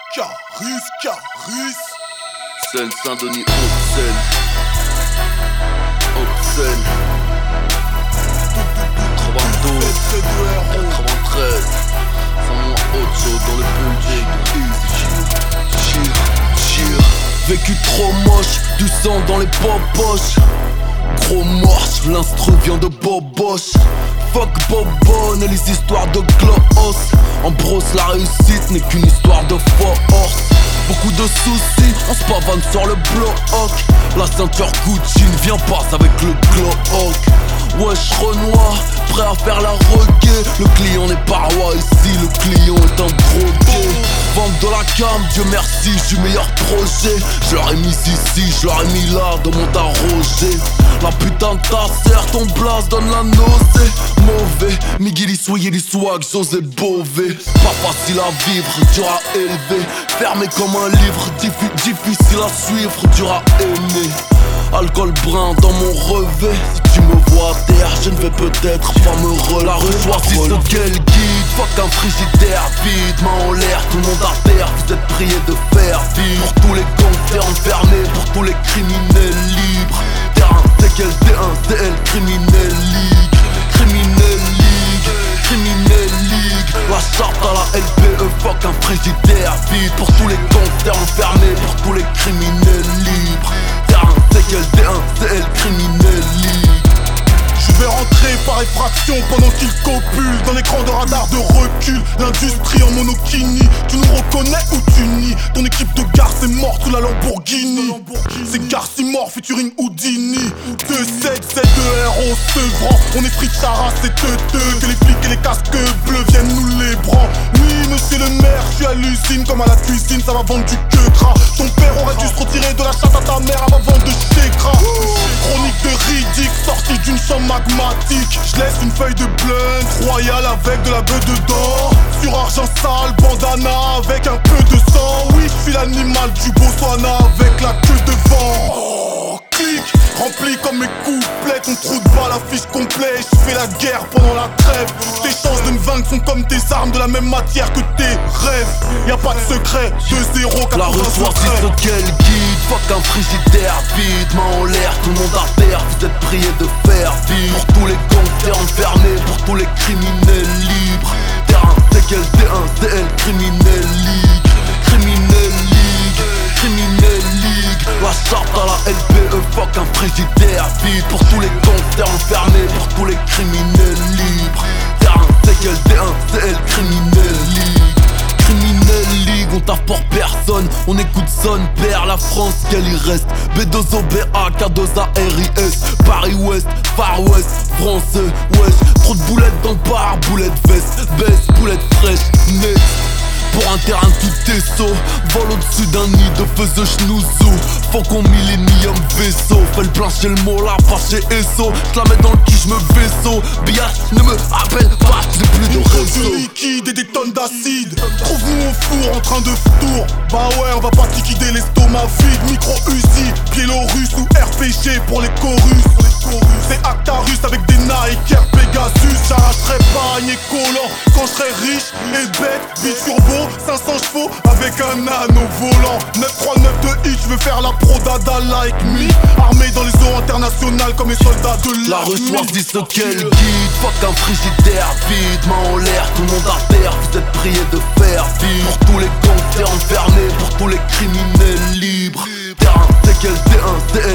Carus. Seine-Saint-Denis, Haute-Seine. Haute-Seine. 92, 93. Sans mon Haute dans le building. Cheer. Vécu trop moche, du sang dans les poches. Gros morche, l'instru vient de Boboche. Fuck Bobonne et les histoires de gloss. En brosse, la réussite n'est qu'une histoire de force. Beaucoup de soucis, on se pavane sur le bloc. La ceinture Gucci ne vient pas avec le Glock. Wesh Renoir, prêt à faire la requête. Le client n'est pas roi ici, le client est un drogué. Vente de la cam, Dieu merci, je suis meilleur projet. Je l'aurais mis ici, je l'aurais mis là, dans mon tarogé. La putain de ta sœur, ton blase donne la nausée. Mauvais, Miguel soyez les swag, José Bové. Pas facile à vivre, dur à élever. Fermé comme un livre, difficile à suivre, dur à aimer. Alcool brun dans mon revêt. Si tu me vois à terre, je ne vais peut-être pas me relever. La rue choisit ce qu'elle guide. Fuck un frigidaire vide, main en l'air, tout le monde à terre. Vous êtes priés de faire vivre. Pour tous les gangsters enfermés, pour tous les criminels libres. Terrain, c'est quel D1, CL, criminel league. Criminel league, criminel league. La charte à la LPE, fuck un frigidaire vide. Pour tous les gangsters enfermés, pour tous les criminels libres. C'est quel D1, CL, criminel league. Je vais rentrer par effraction pendant qu'il copule. Dans l'écran de radar de recul, l'industrie en monokini. Tu nous reconnais ou tu nies? Ton équipe de gare c'est mort sous la Lamborghini. C'est Garcimore featuring Houdini. 2-7, 7-2-R, Sevran. On est fric, charas et teuteux. Que les flics et les casques bleus viennent nous les brancs. Oui monsieur le maire, je suis à l'usine comme à la cuisine. Ça va vendre du queutras. Ton père aurait dû se retirer de la chatte à ta mère avant vendre de chécra. Chronique de Riddick, sortie d'une chambre magmatique. Je laisse une feuille de blunt royale avec de la beuh dedans. Sur argent sale, bandana avec un peu de sang. Oui, je suis l'animal du Botswana avec la queue devant. Oh, clic, rempli comme mes couplets. Ton trou de balle affiche complet. Je fais la guerre pendant la trêve. Tes chances de me vaincre sont comme tes armes, de la même matière que tes rêves. Y'a pas de secret, 2-0, la reçoit c'est ce qu'elle guide. Fuck un frigidaire vide, main en l'air, tout le monde à terre. Vous êtes priés de faire vivre. Pour tous les gangsters enfermés, pour tous les criminels libres. Terrain, c'est quel D1, CL, criminel league. Criminel league, criminel league. La charte à la LPE, fuck un frigidaire vide. Pour tous les gangsters enfermés, pour tous les criminels libres. Terrain, c'est quel D1, CL, criminel league. Criminel League, on taffe pour personne. On écoute son père, la France qu'elle y reste. B2OBA, K2A, RIS. Paris-Ouest, Far West, français, wesh. Trop de boulettes dans le bar, boulettes veste. Baisse, boulettes fraîches, net. Pour un terrain tout est saut. Vol au-dessus d'un nid de feu de schnouzou. Faut qu'on millénium vaisseau. Fais le plein chez le mola, pas chez Esso. J'la mets dans le qui j'me vaisseau. Biatch, ne me appelle pas, j'ai plus de réseau. Du liquide et des tonnes d'acide. Trouve-nous au four en train de tour. Bah ouais, on va pas liquider l'estomac vide. Micro-Uzi, Biélorusse ou RPG pour les chorus. C'est Actarus avec des Nike Air Pegasus. J'arracherai pas un collant quand je serai riche et bête. Biturbo, 500 chevaux avec un nano volant. 939 de hit, je veux faire la pro dada like me. Armé dans les eaux internationales comme les soldats de la reçoit dit ce qu'elle guide. Fuck un frigidaire vide, main en l'air, tout le monde à terre. Vous êtes priés de faire vivre. Pour tous les gangsters enfermés, pour tous les criminels libres. Terrain, c'est quel D1, CL,